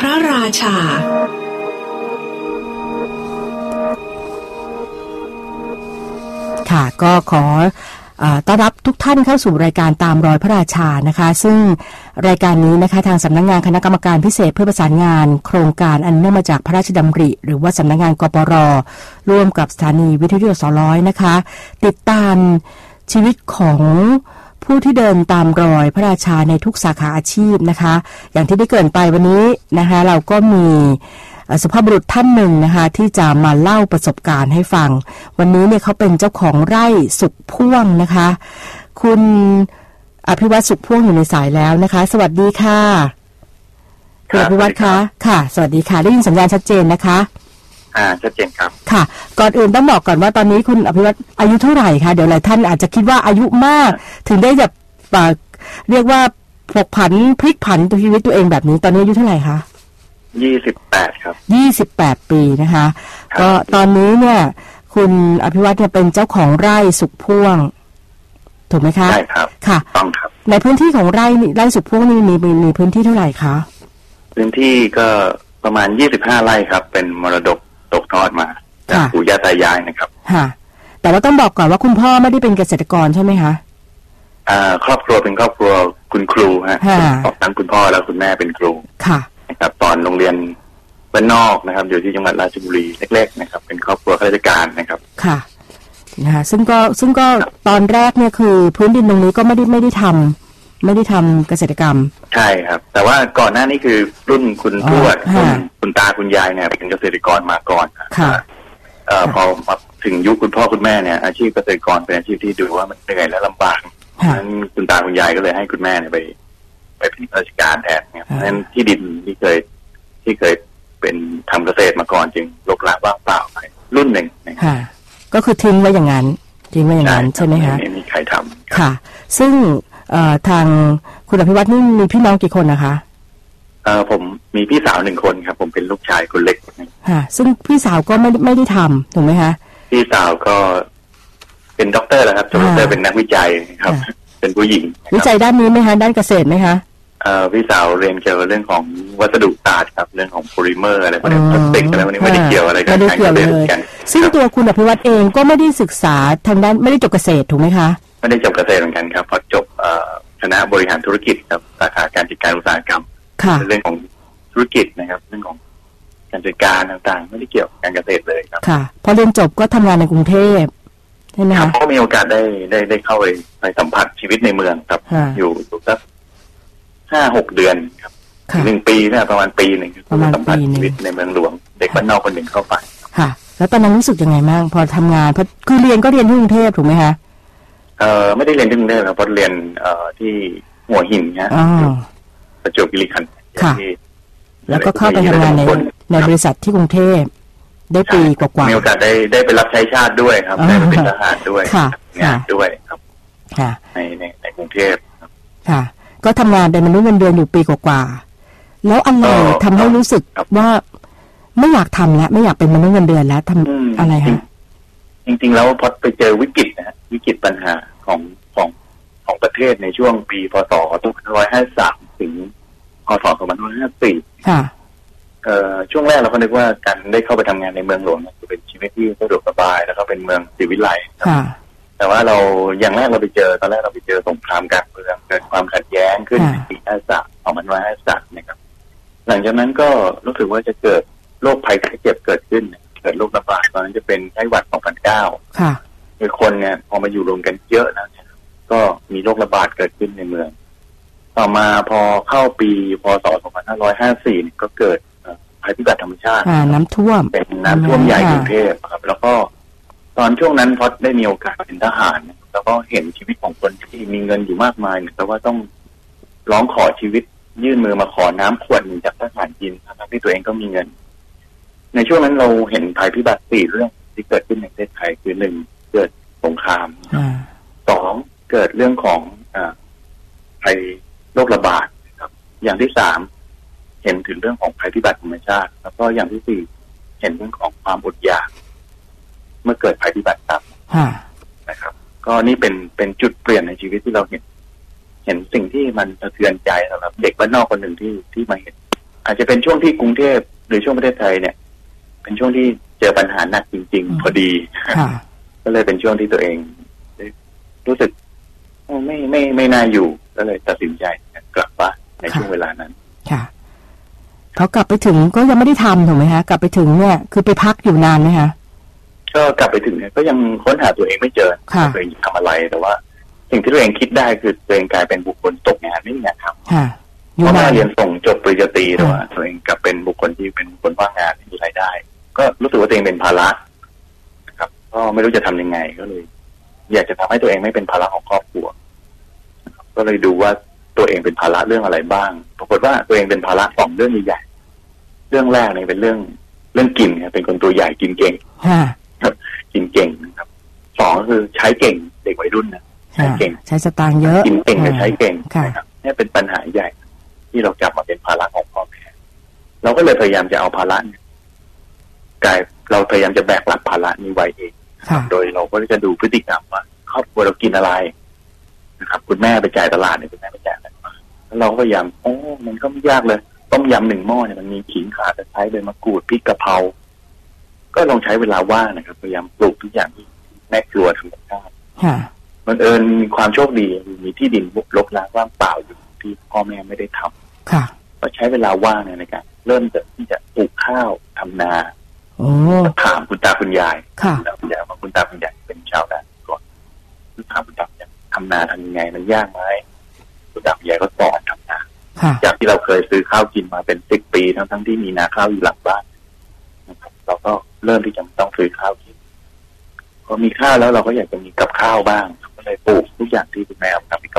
ระราชาค่ะก็ขอต้อนรับทุกท่านเข้าสู่รายการตามรอยพระราชานะคะซึ่งรายการนี้นะคะทางสำนักงานคณะกรรมการพิเศษเพื่อประสานงานโครงการอันเนื่องมาจากพระราชดำริหรือว่าสำนักงานกปร.ร่วมกับสถานีวิทยุสร้อยนะคะติดตามชีวิตของผู้ที่เดินตามรอยพระราชาในทุกสาขาอาชีพนะคะอย่างที่ได้เกริ่นไปวันนี้นะคะเราก็มีสุภาพบุรุษท่านหนึ่งนะคะที่จะมาเล่าประสบการณ์ให้ฟังวันนี้เนี่ยเขาเป็นเจ้าของไร่สุขพ่วงนะคะคุณอภิวัฒน์สุขพ่วงอยู่ในสายแล้วนะคะสวัสดีค่ะคุณอภิวัฒน์คะค่ะสวัสดีค่ะได้ยินสัญญาณชัดเจนนะคะชัดเจนครับค่ะก่อนอื่นต้องบอกก่อนว่าตอนนี้คุณอภิวัฒน์อายุเท่าไหร่คะเดี๋ยวหลายท่านอาจจะคิดว่าอายุมากถึงได้แบบเรียกว่าผกผันพลิกผันตัวชีวิตตัวเองแบบนี้ตอนนี้อายุเท่าไหร่คะ 28ครับ 28ปีนะคะก็ตอนนี้เนี่ยคุณอภิวัฒน์เนี่ยเป็นเจ้าของไร่สุขพ่วงถูกไหมคะใช่ครับค่ะต้องครับในพื้นที่ของไร่สุขพ่วงนี่มีพื้นที่เท่าไหร่คะพื้นที่ก็ประมาณ25ไร่ครับเป็นมรดกตกทอดมาจากปู่ย่าตายายนะครับค่ะแต่ว่าต้องบอกก่อนว่าคุณพ่อไม่ได้เป็นเกษตรกรใช่ไหมคะครอบครัวเป็นครอบครัวคุณครูฮะทั้งคุณพ่อและคุณแม่เป็นครูค่ะนะครับตอนโรงเรียนบ้านนอกนะครับอยู่ที่จังหวัดราชบุรีเล็กๆนะครับเป็นครอบครัวข้าราชการนะครับค่ะนะคะซึ่งก็ตอนแรกเนี่ยคือพื้นดินตรงนี้ก็ไม่ได้ทำเกษตรกรรมใช่ครับแต่ว่าก่อนหน้านี้คือรุ่นคุณทวดคุณตาคุณยายเนี่ยเป็นเกษตรกรมาก่อนค่ะพอมาถึงยุคคุณพ่อคุณแม่เนี่ยอาชีพเกษตรกรเป็นอาชีพที่ดูว่ามันเหนื่อยและลำบากนั้นคุณตาคุณยายก็เลยให้คุณแม่เนี่ยไปเป็นราชการแทนเนี่ยเพราะฉะนั้นที่ดินที่เคยเป็นทำเกษตรมาก่อนจึงรกร้างว่างเปล่าไปรุ่นหนึ่งค่ะก็คือทิ้งไว้อย่างนั้นใช่ไหมคะไม่มีใครทำค่ะซึ่งทางคุณอภิวัฒน์นี่มีพี่น้องกี่คนนะคะผมมีพี่สาว1คนครับผมเป็นลูกชายคนเล็กค่ะซึ่งพี่สาวก็ไม่ได้ทำถูกไหมคะพี่สาวก็เป็นด็อกเตอร์แล้วครับด็อกเตอร์เป็นนักวิจัยครับเป็นผู้หญิงวิจัยด้านนี้ไหมคะด้านเกษตรไหมคะพี่สาวเรียนเกี่ยวกับเรื่องของวัสดุศาสตร์ครับเรื่องของโพลิเมอร์อะไรพวกนี้พลาสติกอะไรพวกนี้ไม่ได้เกี่ยวอะไรกันซึ่งตัวคุณอภิวัฒน์เองก็ไม่ได้ศึกษาทางด้านไม่ได้จบเกษตรถูกไหมคะไม่ได้จบเกษตรเหมือนกันครับพอจบคณะบริหารธุรกิจครับสาขาการจัดการอุตสาหกรรมเรื่องของธุรกิจนะครับเรื่องของการจัดการต่างๆไม่ได้เกี่ยวกับการเกษตรเลยครับค่ะพอเรียนจบก็ทำงานในกรุงเทพใช่ไหมคะก็มีโอกาสได้เข้าไปสัมผัสชีวิตในเมืองครับอยู่สัก5-6 เดือนครับ1 ปีนะประมาณปีนึงสัมผัสชีวิตในเมืองหลวงเด็กบ้านนอกคนหนึ่งเข้าไปค่ะแล้วตอนนั้นรู้สึกยังไงบ้างพอทำงานเพราะคือเรียนก็เรียนที่กรุงเทพถูกไหมคะไม่ได้เรียนที่กรุงเทพครับเพราะเรียนที่หัวหินนะประจวบคีรีขันธ์ค่ะแล้วก็เข้าไปทำงานในบริษัทที่กรุงเทพได้ปีกว่ามีโอกาสได้ไปรับใช้ชาติด้วยครับได้เป็นทหารด้วยงานด้วยครับในกรุงเทพค่ะก็ทำงานเป็นมนุษย์เงินเดือนอยู่ปีกว่าแล้วอะไรทำให้รู้สึกว่าไม่อยากทำแล้วไม่อยากเป็นมนุษย์เงินเดือนแล้วทำอะไรคะจริงๆแล้วพอไปเจอวิกฤตนะวิกฤตปัญหาของประเทศในช่วงปีพศ2553ถึงพศ2554 ค่ะช่วงแรกเราก็นึกว่าการได้เข้าไปทำงานในเมืองหลวงจะเป็นชีวิตที่สะดวกสบายแล้วก็เป็นเมืองศิวิไลแต่ว่าเราอย่างแรกเราไปเจอตอนแรกเราไปเจอสงครามกลางเมืองเกิดความขัดแย้งขึ้นในปี2553นะครับหลังจากนั้นก็รู้สึกว่าจะเกิดโรคภัยไข้เจ็บเกิดขึ้นเกิดโรคระบาดตอนนั้นจะเป็นไข้หวัด2009 ค่ะคือคนเนี่ยพอมาอยู่รวมกันเยอะนะก็มีโรคระบาดเกิดขึ้นในเมืองต่อมาพอเข้าปีพศ2554ก็เกิดภัยพิบัติธรรมชาติน้ำท่วมเป็นน้ำท่วมใหญ่กรุงเทพครับแล้วก็ตอนช่วงนั้นพอได้มีโอกาสเป็นทหารแล้วก็เห็นชีวิตของคนที่มีเงินอยู่มากมายแต่ว่าต้องร้องขอชีวิตยื่นมือมาขอน้ำขวดหนึ่งจากทหารกินทั้งที่ตัวเองก็มีเงินในช่วงนั้นเราเห็นภัยพิบัติ4 เรื่องที่เกิดขึ้นในประเทศไทยคือ1เกิดสงคราม2เกิดเรื่องของภัยโรคระบาดครับอย่างที่3เห็นถึงเรื่องของภัยพิบัติธรรมชาติแล้วก็อย่างที่4เห็นเรื่องของความอดอยากเมื่อเกิดภัยพิบัติครับนะครับก็นี่เป็นจุดเปลี่ยนในชีวิตที่เราเห็นสิ่งที่มันสะเทือนใจสำหรับเด็กบ้านนอกคนหนึ่งที่มาเห็นอาจจะเป็นช่วงที่กรุงเทพหรือช่วงประเทศไทยเนี่ยเป็นช่วงที่เจอปัญหาหนักจริงๆพอดีก็เลยเป็นช่วงที่ตัวเองรู้สึกไม่น่าอยู่ก็เลยตัดสินใจกลับบ้านในช่วงเวลานั้นค่ะพอกลับไปถึงก็ยังไม่ได้ทำถูกไหมคะกลับไปถึงเนี่ยคือไปพักอยู่นานไหมคะก็กลับไปถึงเนี่ยก็ยังค้นหาตัวเองไม่เจอตัวเองทำอะไรแต่ว่าสิ่งที่ตัวเองคิดได้คือตัวเองกลายเป็นบุคคลตกงานไม่มีงานทำเพราะว่าเรียนส่งจบปริญญาตรีแต่ว่าตัวเองกลับเป็นบุคคลที่เป็นบุคคลว่างงานไม่มีรายได้ก็รู้สึกว่าตัวเองเป็นภาระนะครับก็ไม่รู้จะทำยังไงก็เลยอยากจะทำให้ตัวเองไม่เป็นภาระของครอบครัวก็เลยดูว่าตัวเองเป็นภาระเรื่องอะไรบ้างปรากฏว่าตัวเองเป็นภาระ2เรื่องใหญ่เรื่องแรกเนี่ยเป็นเรื่องกินเป็นคนตัวใหญ่กินเก่งครับกินเก่งนะครับ2ก็คือใช้เก่งเด็กวัยรุ่นนะใช้เก่งใช้สตางค์เยอะกินเก่งกับใช้เก่งนะครับนี่เป็นปัญหาใหญ่ที่เราจับมาเป็นภาระของพ่อแม่เราก็เลยพยายามจะเอาภาระเราพยายามจะแบกรับภาระนี้ไว้เองโดยเราก็จะดูพฤติกรรมว่าครอบครัวเรากินอะไรนะครับคุณแม่ไปจ่ายตลาดเนี่ยคุณแม่ไปจ่ายอะไรมาแล้วเราก็พยายามมันก็ไม่ยากเลยต้มยำ1 หม้อเนี่ยมันมีขิงข่าตะไคร้ใบมะกรูดพริกกะเพราก็ลองใช้เวลาว่างนะครับพยายามปลูกทุกอย่างที่แม่ครัวทำกับข้าวมันมีความโชคดีมีที่ดินรกร้างว่างเปล่าอยู่ที่พ่อแม่ไม่ได้ทำก็ใช้เวลาว่างในการเริ่มที่จะปลูกข้าวทำนาถามคุณตาคุณยายคุณยายว่าคุณตาคุณยายเป็นชาวนาก่อนถามคุณตาคุณยายทำนาทำยังไงมันยากไหมคุณตาคุณยายก็สอนทำนาจากที่เราเคยซื้อข้าวกินมาเป็น10 ปีทั้งที่มีนาข้าวอยู่หลังบ้านนะครับเราก็เริ่มที่จะต้องซื้อข้าวกินพอมีข้าวแล้วเราก็อยากจะมีกับข้าวบ้างก็เลยปลูกทุกอย่างที่คุณแม่ทำให้กับ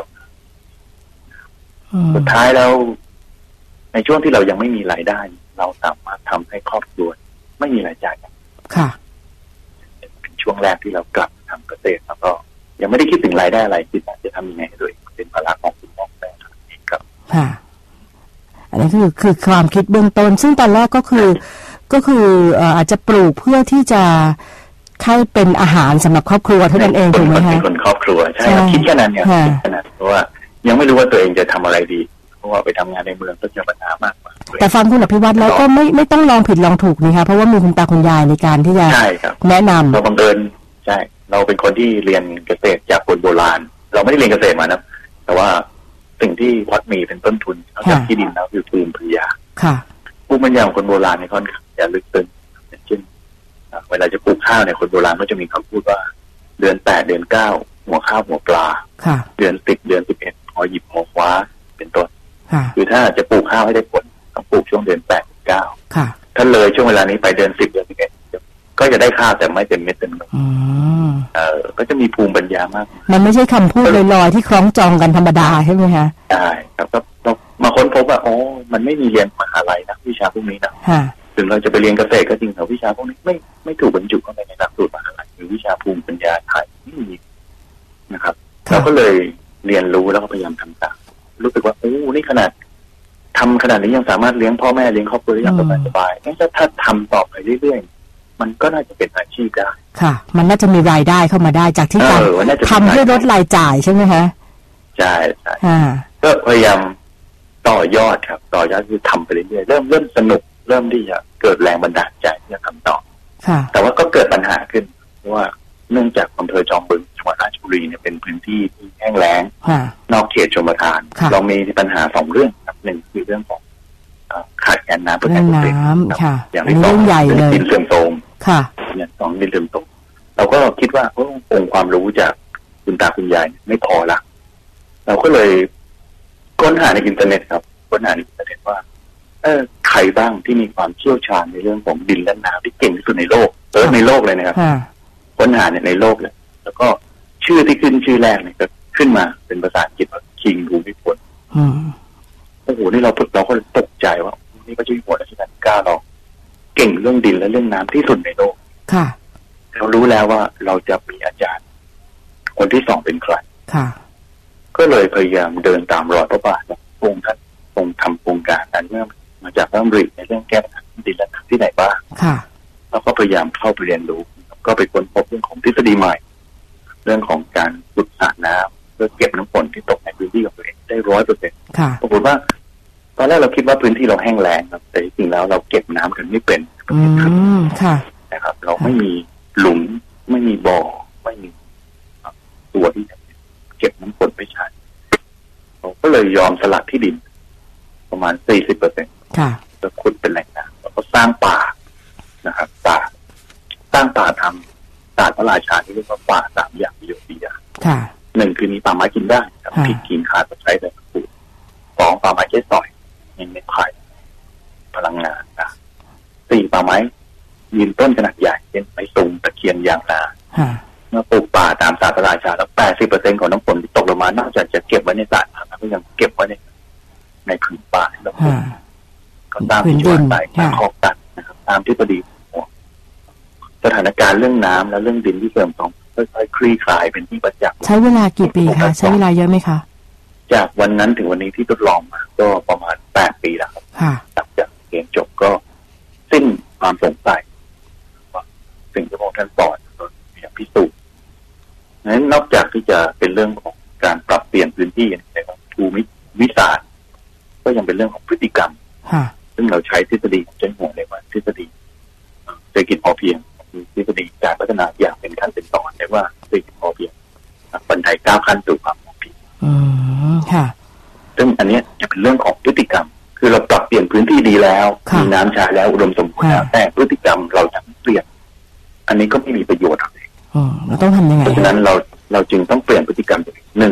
สุดท้ายแล้วในช่วงที่เรายังไม่มีรายได้เราสามารถทำให้ครอบครัวไม่มีรายจ่ายค่ะเป็นช่วงแรกที่เรากลับทำเกษตรแล้วก็ยังไม่ได้คิดถึงรายได้อะไรคิดว่าจะทำยังไงให้ตัวเองเป็นภาระของคุณพ่อแม่ครับค่ะอันนี้คือความคิดเบื้องต้นซึ่งตอนแรกก็คืออาจจะปลูกเพื่อที่จะให้เป็นอาหารสำหรับครอบครัวเท่านั้นเองถูกไหมคะเป็นคนครอบครัวใช่คิดแค่นั้นเนี่ยคิดแค่นั้นเพราะว่ายังไม่รู้ว่าตัวเองจะทำอะไรดีเพราะว่าไปทำงานในเมืองก็เจอปัญหามากแต่ฟังคุณอภิวัตรแล้วก็ไม่ต้องลองผิดลองถูกนี่คะเพราะว่ามีคุณตาคุณยายในการที่จะแนะนำเราบังเอิญใช่เราเป็นคนที่เรียนเกษตรจากคนโบราณเราไม่ได้เรียนเกษตรมานะแต่ว่าสิ่งที่วัดมีเป็นต้นทุนนอกจากที่ดินแล้วคือภูมิปัญญาภูมิปัญญาของคนโบราณในค่อนข้างจะลึกซึ้งอย่างเช่นเวลาจะปลูกข้าวเนี่ยคนโบราณก็จะมีคำพูดว่าเดือน8เดือน9หัวข้าวหัวปลาเดือน10เดือน11พอหยิบหัวคว้าเป็นต้นคือถ้าจะปลูกข้าวให้ได้ผลต้องปลูกช่วงเดือน8 9ถ้าเลยช่วงเวลานี้ไปเดือน10เดือน11ก็จะได้ข้าวแต่ไม่เต็มเม็ดเต็มหน่วยก็จะมีภูมิปัญญามากมันไม่ใช่คำพูดลอยๆที่คล้องจองกันธรรมดาใช่ไหมคะใช่ครับก็มาค้นพบว่ามันไม่มีเรียนมหาลัยนะวิชาพวกนี้นะถึงเราจะไปเรียนเกษตรก็จริงแต่วิชาพวกนี้ไม่ถูกบรรจุเข้าไปในหลักสูตรมหาลัยหรือวิชาภูมิปัญญาไทยไม่มีนะครับเราก็เลยเรียนรู้แล้วก็พยายามทำตามรู้สึกว่านี่ขนาดนี้ยังสามารถเลี้ยงพ่อแม่เลี้ยงครอบครัวได้อย่างสบายๆงั้นถ้าทำต่อไปเรื่อยๆมันก็น่าจะเป็นอาชีพได้ค่ะมันน่าจะมีรายได้เข้ามาได้จากที่การทำให้ลดรายจ่ายใช่ไหมคะใช่ก็พยายามต่อยอดครับต่อยอดคือทำไปเรื่อยๆเริ่มสนุกเริ่มที่จะเกิดแรงบันดาลใจที่จะทำต่อแต่ว่าก็เกิดปัญหาขึ้นเพราะว่าเนื่องจากอำเภอจอมบึงจังหวัดราชบุรีเนี่ยเป็นพื้นที่ที่แห้งแล้งนอกเขตชลประทานเรามีปัญหา2 เรื่องครับ1คือเรื่องของขาดแคลนน้ำเพื่อการเกษตรอย่างที่2ดินเสื่อมโทรมอย่าง2ดินเสื่อมโทรมเราก็คิดว่าองค์ความรู้จากคุณตาคุณยายไม่พอละเราก็เลยค้นหาในอินเทอร์เน็ตครับค้นหาในอินเทอร์เน็ตว่าใครบ้างที่มีความเชี่ยวชาญในเรื่องของดินและน้ำที่เก่งที่สุดในโลกในโลกเลยนะครับค้นหาในโลกเลยแล้วก็ชื่อที่ขึ้นชื่อแรกเนี่ยก็ขึ้นมาเป็นภาษาอังกฤษว่าคิงภูมิพลนี่เราก็ตกใจว่านี่ก็ชื่อหัวรัชกาลที่ 9เราเก่งเรื่องดินและเรื่องน้ำที่สุดในโลกเรารู้แล้วว่าเราจะมีอาจารย์คนที่2เป็นใครก็เลยพยายามเดินตามรอยพระบาทพระองค์ท่านทรงทำโครงการนั้นเมื่อมาจากพระดำริในเรื่องแก้ปัญหาดินและน้ำที่ไหนบ้างแล้วก็พยายามเข้าไปเรียนรู้ก็ไปค้นพบเรื่องของทฤษฎีใหม่เรื่องของการขุดสระน้ำเพื่อเก็บน้ำฝนที่ตกในพื้นที่ของตัวเองได้100%ปรากฏว่าตอนแรกเราคิดว่าพื้นที่เราแห้งแล้งครับแต่จริงๆแล้วเราเก็บน้ำกันไม่เป็นค่ะนะครับเราไม่มีหลุมไม่มีบ่อไม่มีตัวที่จะเก็บน้ำฝนไปใช้เราก็เลยยอมสละที่ดินประมาณ 40% ค่ะจะขุดเป็นแหล่งน้ำแล้วก็สร้างป่านะครับสร้างป่าทำศาสตร์พระราชาที่เรียกว่าป่า3 อย่างประโยชน์4 อย่าง1คือมีป่าไม้กินได้ครับผิดกินขาดใช้แต่ปลูก2ป่าไม้ใช้สอยยังไม่ไผ่พลังงานนะ4ป่าไม้ยืนต้นขนาดใหญ่เช่นไม้สูงตะเคียนยางนาเมื่อปลูกป่าตามศาสตร์พระราชาแล้ว 80% ของน้ำฝนที่ตกลงมานอกจากจะเก็บไว้ในสระน้ำก็ยังเก็บไว้ในผืนป่าแล้วก็ตามที่ว่าไปคอกตัดนะครับตามทฤษฎีสถานการณ์เรื่องน้ำและเรื่องดินที่เสื่อมต้องค่อยๆคลี่คลายเป็นที่ประจักษ์ใช้เวลากี่ปีคะใช้เวลาเยอะไหมคะจากวันนั้นถึงวันนี้ที่ทดลองมาก็ประมาณ8 ปีแล้วครับหลังจากเรียนจบก็สิ้นความสงสัยว่าสิ่งที่พระองค์ท่านสอนเราอยากพิสูจน์นั้นนอกจากที่จะเป็นเรื่องของการปรับเปลี่ยนพื้นที่ในภูมิวิสัยก็ยังเป็นเรื่องของพฤติกรรมซึ่งเราใช้ทฤษฎีของเจ้าหัวเรียกว่าทฤษฎีเศรษฐกิจพอเพียงทฤษฎีการพัฒนาอย่างเป็นขั้นเป็นตอนเรียกว่าเศรษฐกิจพอเพียงบันได9 ขั้นสู่ความพอเพียงค่ะซึ่งอันนี้จะเป็นเรื่องของพฤติกรรมคือเราปรับเปลี่ยนพื้นที่ดีแล้วมีน้ำใช้แล้วอุดมสมบูรณ์แล้วแต่พฤติกรรมเราจะเปลี่ยนอันนี้ก็ไม่มีประโยชน์อะไรเราต้องทำยังไงเพราะฉะนั้นเราจึงต้องเปลี่ยนพฤติกรรมตัวเอง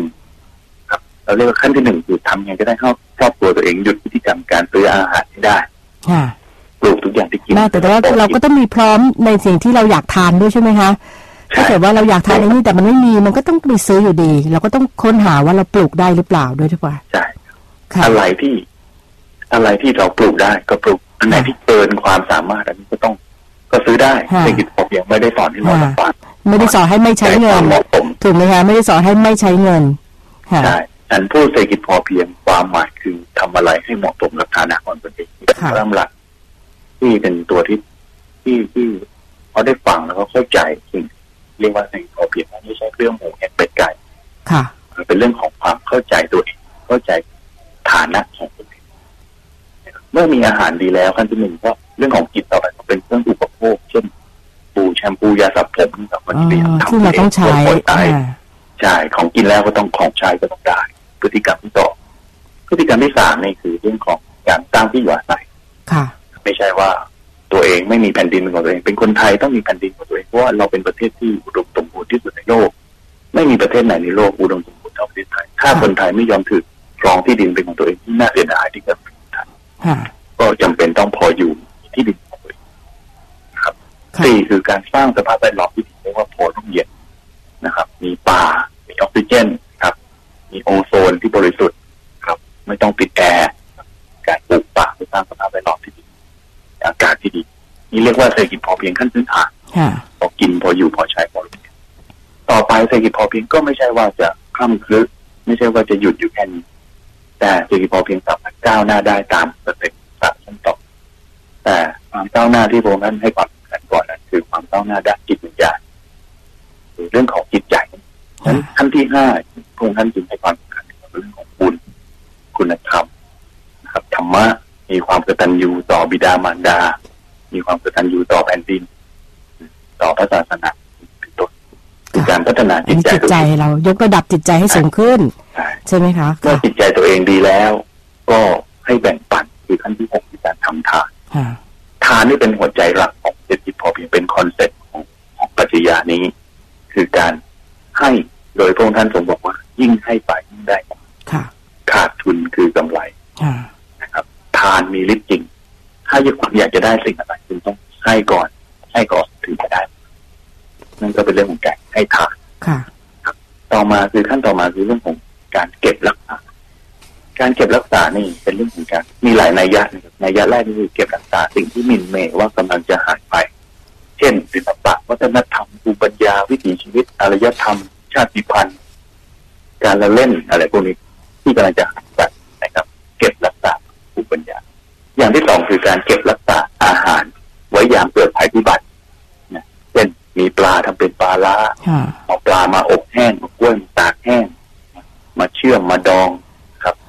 1ครับเราเรียกว่าขั้นที่1คือทำยังไงก็ได้ให้ครอบครัวตัวเองหยุดพฤติกรรมการซื้ออาหารให้ได้ปลูกทุกอย่างที่กินแต่ว่าเราก็ต้องมีพร้อมในสิ่งที่เราอยากทานด้วยใช่ไหมคะถ้าเกิดว่าเราอยากทานในนี้แต่มันไม่มีมันก็ต้องไปซื้ออยู่ดีเราก็ต้องค้นหาว่าเราปลูกได้หรือเปล่าด้วยถูกป่ะใช่อะไรที่เราปลูกได้ก็ปลูกอันไหนที่เกินความสามารถอันนี้ก็ซื้อได้เศรษฐกิจพอเพียงไม่ได้สอนให้เราลำบากไม่ได้สอนให้ไม่ใช้เงินถูกไหมคะไม่ได้สอนให้ไม่ใช้เงินใช่อันพูดเศรษฐกิจพอเพียงความหมายคือทำอะไรให้เหมาะสมกับฐานะของตนเองเริ่มหลักที่เป็นตัวที่เขาได้ฟังแล้วก็เข้าใจสิ่งเรียกว่าเศรษฐกิจพอเพียงไม่ใช่เรื่องหมูเห็ดเป็ดไก่เป็นเรื่องของความเข้าใจตัวเองเข้าใจฐานะของตนเองเมื่อมีอาหารดีแล้วขั้นที่1ก็เรื่องของกินต่อไปก็เป็นเรื่องอุปโภคเช่นปูแชมพูยาสระผมกับมันที่เราต้องใช้ใช่ของกินแล้วก็ต้องของใช้ก็ต้องได้พฤติกรรมที่2พฤติกรรมที่3นี่คือเรื่องของการสร้างที่อยู่อาศัยไม่ใช่ว่าตัวเองไม่มีแผ่นดินของตัวเองเป็นคนไทยต้องมีแผ่นดินของตัวเองเพราะว่าเราเป็นประเทศที่อุดมสมบูรณ์ที่สุดในโลกไม่มีประเทศไหนในโลกอุดมสมบูรณ์เท่าประเทศไทยถ้าคนไทยไม่ยอมถือครองที่ดินเป็นของตัวเองที่น่าเสียดายที่จะเป็นไทยก็จำเป็นต้องพออยู่ที่ดินของตัวเองครับ4คือการสร้างสภาพแวดล้อมที่ดีเรียกว่าพอร่มเย็นนะครับมีป่ามีออกซิเจนครับมีโอโซนที่บริสุทธิ์ครับไม่ต้องปิดแอร์การปลูกป่าเพื่อสร้างสภาพแวดล้อมที่ดีอากาศที่ดีนี่เรียกว่าเศรษฐกิจพอเพียงขั้นพื้นฐานพอกินพออยู่พอใช้พอรู้ต่อไปเศรษฐกิจพอเพียงก็ไม่ใช่ว่าจะคล่ำคลึไม่ใช่ว่าจะหยุดอยู่แค่นี้แต่เศรษฐกิจพอเพียงสามารถก้าวหน้าได้ตามสเต็ปขั้นต่อแต่ความก้าวหน้าที่พระองค์นั้นให้ความสำคัญก่อนนั้นคือความก้าวหน้าด้านจิตวิญญาณเรื่องของจิตใจนั้นขั้นที่5พระองค์ท่านจึงให้ความสำคัญกับเรื่องของบุญคุณธรรมนะครับธรรมะมีความกตัญญูต่อบิดามารดามีความกตัญญูต่อแผ่นดินต่อพระศาสนาเป็นต้นคือการพัฒนาจิตใจเรายกระดับจิตใจให้สูงขึ้นใช่ไหมคะเมื่อจิตใจตัวเองดีแล้วก็ให้แบ่งปันคือขั้นที่6คือการทำทานทานนี่เป็นหัวใจหลักของเศรษฐกิจพอเพียงเป็นคอนเซ็ปต์ของปรัชญานี้คือการให้โดยพระองค์ท่านทรงบอกว่ายิ่งให้ไปยิ่งได้ขาดทุนคือกำไรนะครับทานมีฤทธิ์จริงถ้าคุณอยากจะได้สิ่งอะไรคุณต้องให้ก่อนถึงจะได้นั่นก็เป็นเรื่องของการให้ทานต่อมาคือขั้นต่อมาคือเรื่องของการเก็บรักษาการเก็บรักษานี่เป็นเรื่องของการมีหลายนัยยะนัยยะแรกคือเก็บรักษาสิ่งที่หมิ่นเหม่ว่ากำลังจะหายไปเช่นศิลปะวัฒนธรรมภูมิปัญญาวิถีชีวิตอารยธรรมชาติพันธุ์การละเล่นอะไรพวกนี้ที่กำลังจะหายไปนะครับเก็บรักษาภูมิปัญญาอย่างที่2คือการเก็บรักษาอาหารไว้ยามเกิดภัยพิบัติเช่นมีปลาทำเป็นปลาล้าเอาปลามาอบแห้งมากล้วยมาตากแห้งมาเชื่อมมาดองครับเก็บไว้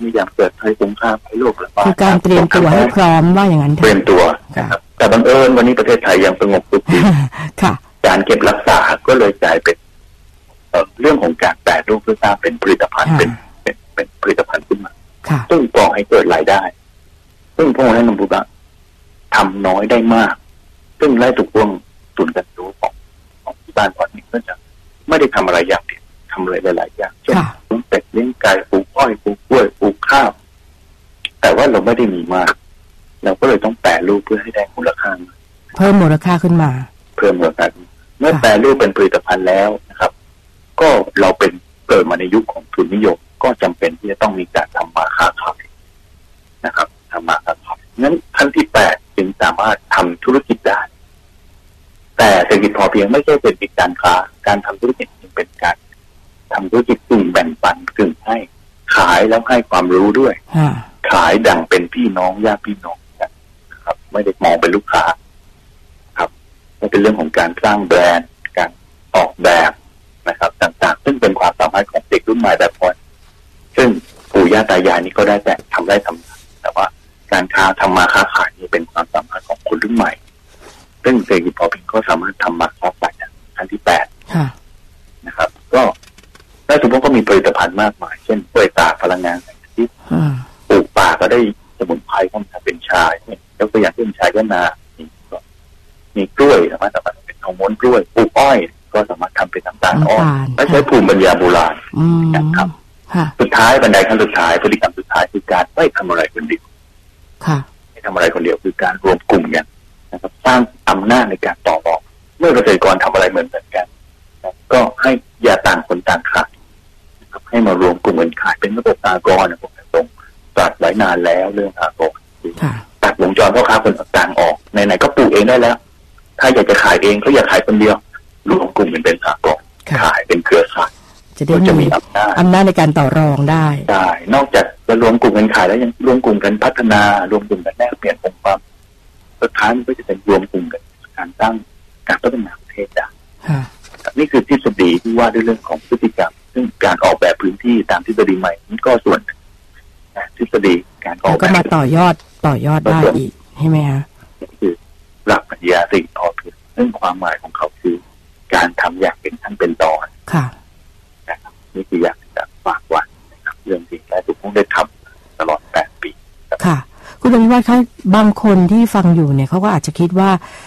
มีอย่างเกิดภัยสงครามภัยโรคระบาดคือการเตรียมตัวให้พร้อมว่าอย่างนั้นเตรียมตัวนะครับแต่บังเอิญวันนี้ประเทศไทยยังสงบสุขดีการเก็บรักษาก็เลยกลายเป็นเรื่องของการแปรรูปเพื่อสร้างเป็นผลิตภัณฑ์เป็นผลิตภัณฑ์ขึ้นมาซึ่งก่อให้เกิดรายได้ซึ่งพวกนั้นนำบุญทำน้อยได้มากซึ่งไล่ถูกวงศูนย์การรู้ของที่บ้านก่อนนี้ก็จะไม่ได้ทำอะไรอย่างเดียวทำอะไรหลายๆอย่างเช่นเลี้ยงเป็ดเลี้ยงไก่ปลูกอ้อยปลูกกล้วยปลูกข้าวแต่ว่าเราไม่ได้มีมากเราก็เลยต้องแปรรูปเพื่อให้ได้มูลค่าเพิ่มมูลค่าขึ้นมาเพิ่มมูลค่าเมื่อแปรรูปเป็นผลิตภัณฑ์แล้วนะครับก็เราเป็นเกิดมาในยุคของทุนนิยมก็จำเป็นที่จะต้องมีการทำมาค้าขายนะครับทำมาค้าขายงั้นขั้นที่8จึงสามารถทำธุรกิจได้แต่เศรษฐกิจพอเพียงไม่ใช่เป็นการค้าการทำธุรกิจจึงเป็นการทำธุรกิจกึ่งแบ่งปันกึ่งให้ขายแล้วให้ความรู้ด้วยขายดั่งเป็นพี่น้องญาติพี่น้องกันนะครับไม่ได้มองเป็นลูกค้าครับมันเป็นเรื่องของการสร้างแบรนด์การออกแบบนะครับต่างๆซึ่งเป็นความสามารถของเด็กรุ่นใหม่แบบคนซึ่งปู่ย่าตายายนี่ก็ได้แต่ทำได้ทำแต่ว่าการค้าทำมาค้าขายนี่เป็นความสามารถของคนรุ่นใหม่ซึ่งเศรษฐกิจพอเพียงก็สามารถทำมาค้าขายขั้นที่8นะครับก็ได้ทุกคนก็มีผลิตภัณฑ์มากมายเช่นกล้วยตากพลังงานแสงอาทิตย์ปลูกป่าก็ได้สมุนไพรก็มาเป็นชาแล้วก็อย่างเช่นชายนามีกล้วยสามารถเป็นฮอร์โมนกล้วยปลูกอ้อยก็สามารถทำเป็นน้ำตาลอ้อยและใช้ภูมิปัญญาโบราณนะครับสุดท้ายบันไดขั้นสุดท้ายพฤติกรรมสุดท้ายคือการไม่ทำอะไรคนเดียวไม่ทำอะไรคนเดียวคือการรวมกลุ่มกันนะครับสร้างอำนาจในการต่อรองเมื่อเกษตรกรทำอะไรเหมือนกันก็ให้อย่าต่างคนต่างขายนะครับให้มารวมกลุ่มกันขายเป็นระบบสหกรณ์นะผมตรงตัดไว้นานแล้วเรื่องสหกรณ์ตัดวงจรพ่อค้าคนต่างออกไหนๆก็ปลูกเองได้แล้วถ้าอยากจะขายเองก็อย่าขายคนเดียวรวมกลุ่มเป็นสหกรณ์ขายเป็นเครือข่ายจะมีอำนาจในการต่อรองได้นอกจากจะรวมกลุ่มกันขายแล้วยังรวมกลุ่มกันพัฒนารวมกลุ่มกันแลกเปลี่ยนองค์ความสุดท้ายมันก็จะเป็นรวมกลุ่มกันการตั้งการพัฒนาประเทศได้นี่คือทฤษฎีที่ว่าด้วยเรื่องของพฤติกรรมซึ่งการออกแบบพื้นที่ตามทฤษฎีใหม่นี่ก็ส่วนทฤษฎีการออกแบบก็มาต่อยอดได้อีกใช่ไหมคะคือหลักปรัชญาเศรษฐกิจพอเพียงซึ่งความหมายของเขาคือการทำอย่างเป็นขั้นเป็นตอนนะครับนี่คืออยากจะฝากไว้นะครับเรื่องที่ได้ถูกต้องได้ทำตลอด8 ปีค่ะคุณอภิวัฒน์คะบางคนที่ฟังอยู่เนี่ยเขาก็อาจจะคิดว่า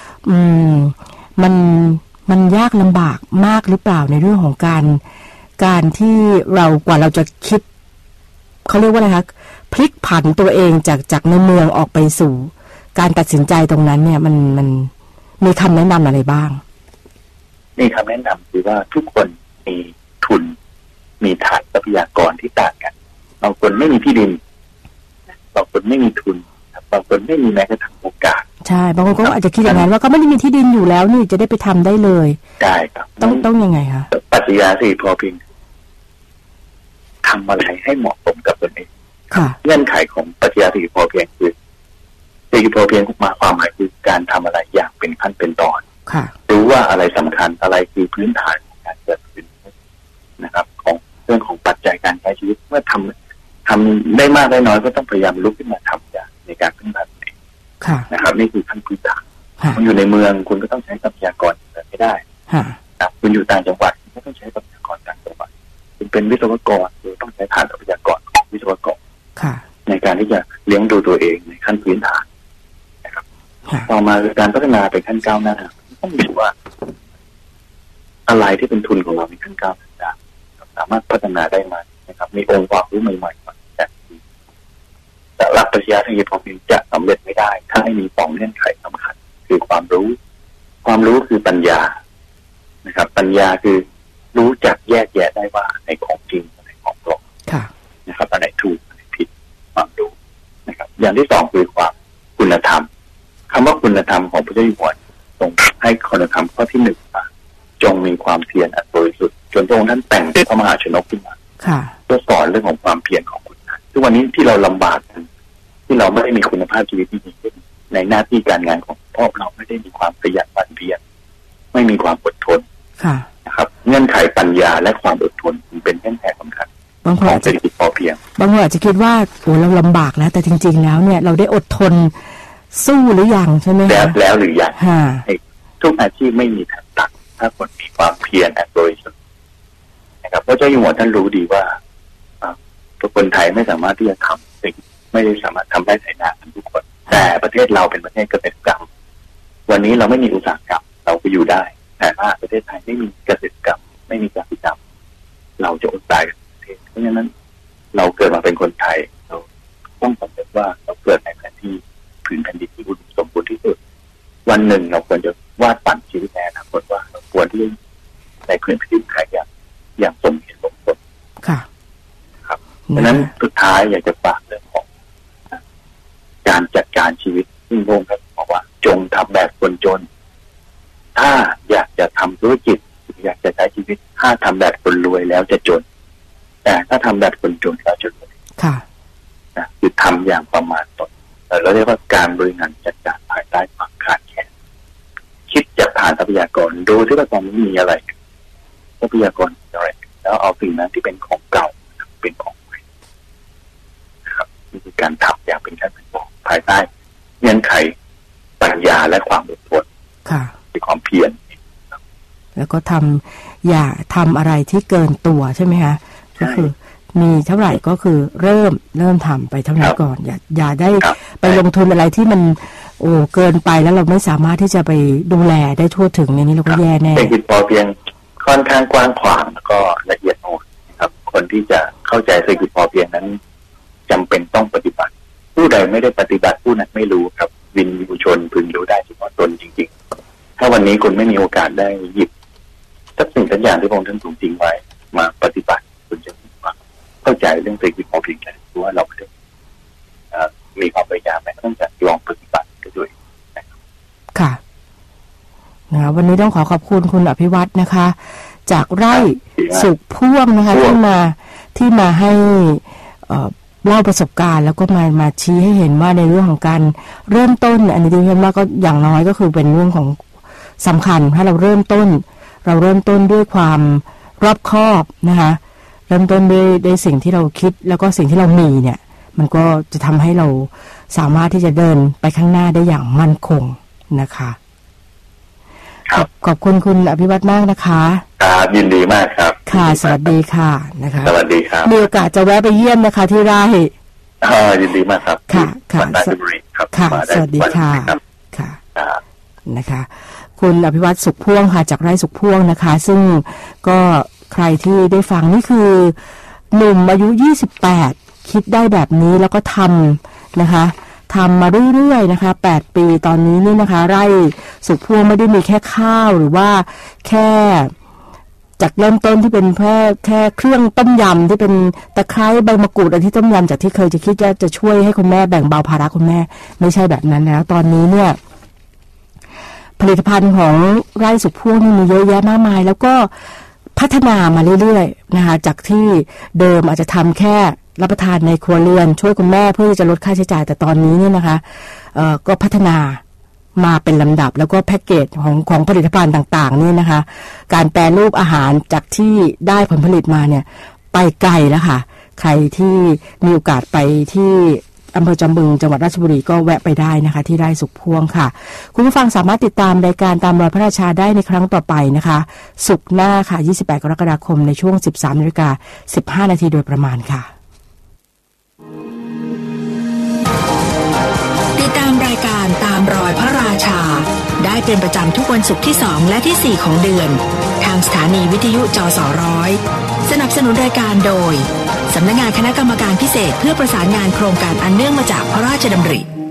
มันยากลำบากมากหรือเปล่าในเรื่องของการที่เรากว่าเราจะคิดเขาเรียกว่าอะไรคะพลิกผันตัวเองจากในเมืองออกไปสู่การตัดสินใจตรงนั้นเนี่ยมันมีคำแนะนำอะไรบ้างมีคำแนะนำคือว่าทุกคนมีทุนมีฐานทรัพยากรที่ต่างกันบางคนไม่มีที่ดินบางคนไม่มีทุนบางคนไม่มีแม้กระทั่งโอกาสใช่บางคนก็อาจจะคิดอย่างนั้นว่าก็ไม่ได้มีที่ดินอยู่แล้วนี่จะได้ไปทำได้เลยได้ครับต้องยังไงคะปรัชญาสี่พอเพียงทำอะไรให้เหมาะสมกับตนเองเงื่อนไขของปรัชญาสี่พอเพียงคือสี่พอเพียงมาความหมายคือการทำอะไรอย่างเป็นขั้นเป็นตอนรู้ว่าอะไรสำคัญอะไรคือพื้นฐานของการเกิดขึ้นนะครับของเรื่องของปัจจัยการใช้ชีวิตเมื่อทำได้มากได้น้อยก็ต้องพยายามลุกขึ้นมาทำอย่างในการพึ่งพาตัวเองนะครับนี่คือขั้นพื้นฐานคุณอยู่ในเมืองคุณก็ต้องใช้ทรัพยากรไม่ได้คุณอยู่ต่างจังหวัดคุณก็ต้องใช้ทรัพยากรต่างจังหวัดคุณเป็นวิศวกรคุณต้องใช้ฐานทรัพยากรของวิศวกรในการที่จะเลี้ยงดูตัวเองในขั้นพื้นฐานนะครับต่อมาการพัฒนาไปขั้นก้าวหน้าต้องดูว่าอะไรที่เป็นทุนของเราในขั้นก้าวหน้าสามารถพัฒนาได้ไหมนะครับมีองค์ความรู้ใหม่ๆมาแต่หลักปรัชญาเศรษฐกิจพอเพียงจะสำเร็จไม่ได้ถ้าไม่มี2 เงื่อนไขสำคัญคือความรู้คือปัญญานะครับปัญญาคือรู้จักแยกแยะได้ว่าในของจริงในของปลอมนะครับอันไหนถูกอันไหนผิดความรู้นะครับอย่างที่2คือความคุณธรรมคำว่าคุณธรรมของพระเจ้าอยู่หัวทรงให้คุณธรรมข้อที่1จงมีความเพียรอันบริสุทธิ์จนพระองค์ท่านแต่งพระมหาชนกขึ้นมาเพื่อสอนเรื่องของความเพียรของคุณทุกวันนี้ที่เราลำบากที่เราไม่ได้มีคุณภาพชีวิตที่ดีขึ้นในหน้าที่การงานของเพราะเราไม่ได้มีความประหยัดหมั่นเพียรไม่มีความอดทนนะครับเงื่อนไขปัญญาและความอดทนเป็นเงื่อนไขสำคัญของเศรษฐกิจพอเพียงางคนอาจจะคิดว่าโอ้เราลำบากแล้วแต่จริงๆแล้วเนี่ยเราได้อดทนสู้หรือยังใช่ไหมคะแล้วหรือยังทุกอาชีพไม่มีทางตัดถ้าคนมีความเพียรและบริสุทธิ์นะครับเพราะเจ้าอยู่หัวท่านรู้ดีว่าคนไทยไม่สามารถที่จะทำสิ่งไม่ได้สามารถทำได้ใส่หน้ากันทุกคนแต่ประเทศเราเป็นประเทศเกษตรกรรมวันนี้เราไม่มีอุตสาหกรรมเราก็อยู่ได้แต่ถ้าประเทศไทยไม่มีเกษตรกรรมไม่มีการผลิตเราจะอดตายกันประเทศเพราะฉะนั้นเราเกิดมาเป็นคนไทยเราต้องสำนึกว่าเราเกิดในแผ่นที่ผืนแผ่นดินที่อุดมสมบูรณ์ที่สุดวันหนึ่งเราควรจะวาดฝันชีวิตแน่นะคนว่าเราควรที่ในผืนแผ่นดินไทยอย่างสมเหตุสมผลค่ะครับเพราะฉะนั้นสุดท้ายอยากจะฝากเรื่องของการจัดการชีวิตซึ่งพระองค์บอกว่าจงทำแบบคนจนถ้าอยากจะทำธุรกิจอยากจะใช้ชีวิตถ้าทำแบบคนรวยแล้วจะจนแต่ถ้าทำแบบคนจนแล้วจะรวยค่ะคือทำอย่างประมาณตนเราเรียกว่าการบริหารจัดการภายใต้ความขาดแคลนคิดจากฐานทรัพยากรดูที่ว่าตอนนี้มีอะไรทรัพยากรอะไรแล้วเอาสิ่งนั้นที่เป็นของเก่าเป็นของใหม่นะครับนี่คือการทำอย่างเป็นขั้นเป็นตอนภายใต้เงื่อนไขปัญญาและความอดทนเป็นความเพียรแล้วก็อย่าทำอะไรที่เกินตัวใช่ไหมคะก็คือมีเท่าไหร่ก็คือเริ่มทำไปเท่านั้นก่อนอย่าได้ไปลงทุนอะไรที่มันเกินไปแล้วเราไม่สามารถที่จะไปดูแลได้ทั่วถึงในนี้เราก็แย่แน่เศรษฐกิจพอเพียงค่อนข้างกว้างขวางแล้วก็ละเอียดอ่อนครับคนที่จะเข้าใจเศรษฐกิจพอเพียงนั้นจำเป็นต้องปฏิบัติผู้ใดไม่ได้ปฏิบัติผู้นั้นไม่รู้ครับวินยูชนพึงรู้ได้เฉพาะตนจริงๆถ้าวันนี้คุณไม่มีโอกาสได้หยิบสักสิ่งสักอย่างที่พระองค์ท่านทรงทิ้งไว้มาปฏิบัติคุณจะเข้าใจเรื่องเศรษฐกิจพอเพียงแล้วว่าเราไม่ได้มีความพยายามแม้กระทั่งจะลองปฏิบัติด้วยค่ะวันนี้ต้องขอบคุณคุณอภิวัฒน์นะคะจากไร่สุขพ่วงนะคะที่มาให้เล่าประสบการณ์แล้วก็มาชี้ให้เห็นว่าในเรื่องของการเริ่มต้นอันนี้ดิฉันว่าก็อย่างน้อยก็คือเป็นเรื่องของสำคัญถ้าเราเริ่มต้นด้วยความรอบคอบนะคะเริ่มต้นด้วยสิ่งที่เราคิดแล้วก็สิ่งที่เรามีเนี่ยมันก็จะทำให้เราสามารถที่จะเดินไปข้างหน้าได้อย่างมั่นคงนะคะขอบคุณคุณอภิวัฒน์มากนะคะครับยินดีมากครับค่ะสวัสดีค่ะนะคะสวัสดีครับมีโอกาสจะแวะไปเยี่ยมนะคะที่ไร่ยินดีมากครับค่ะค่ะค่ะสวัสดีค่ะค่ะนะคะคุณอภิวัฒน์สุขพ่วงค่ะจากไร่สุขพ่วงนะคะซึ่งก็ใครที่ได้ฟังนี่คือหนุ่มอายุ28คิดได้แบบนี้แล้วก็ทำนะคะทำมาเรื่อยๆนะคะ8ปีตอนนี้นี่นะคะไร่สุขพ่วงไม่ได้มีแค่ข้าวหรือว่าแค่จากเริ่มต้นที่เป็นแค่เครื่องต้มยำที่เป็นตะไคร้ใบมะกรูดอะไรที่ต้มยำจากที่เคยจะคิดว่าจะช่วยให้คุณแม่แบ่งเบาภาระคุณแม่ไม่ใช่แบบนั้นแล้วตอนนี้เนี่ยผลิตภัณฑ์ของไร่สุขพ่วงนี่มีเยอะแยะมากมายแล้วก็พัฒนามาเรื่อยๆนะคะจากที่เดิมอาจจะทำแค่รับประทานในครัวเรือนช่วยคุณแม่เพื่อจะลดค่าใช้จ่ายแต่ตอนนี้เนี่ยนะคะก็พัฒนามาเป็นลำดับแล้วก็แพ็กเกจของผลิตภัณฑ์ต่างๆนี่นะคะการแปรรูปอาหารจากที่ได้ผลผลิตมาเนี่ยไปไกลแล้วค่ะใครที่มีโอกาสไปที่อำเภอจอมบึงจังหวัดราชบุรีก็แวะไปได้นะคะที่ไร่สุขพ่วงค่ะคุณผู้ฟังสามารถติดตามรายการตามรอยพระราชาได้ในครั้งต่อไปนะคะศุกร์หน้าค่ะ28กรกฎาคมในช่วง 13:15 น.โดยประมาณค่ะติดตามรายการตามรอยพระราชาได้เป็นประจำทุกวันศุกร์ที่2และที่4ของเดือนทางสถานีวิทยุจส.100สนับสนุนรายการโดยสำนักงานคณะกรรมการพิเศษเพื่อประสานงานโครงการอันเนื่องมาจากพระราชดำริ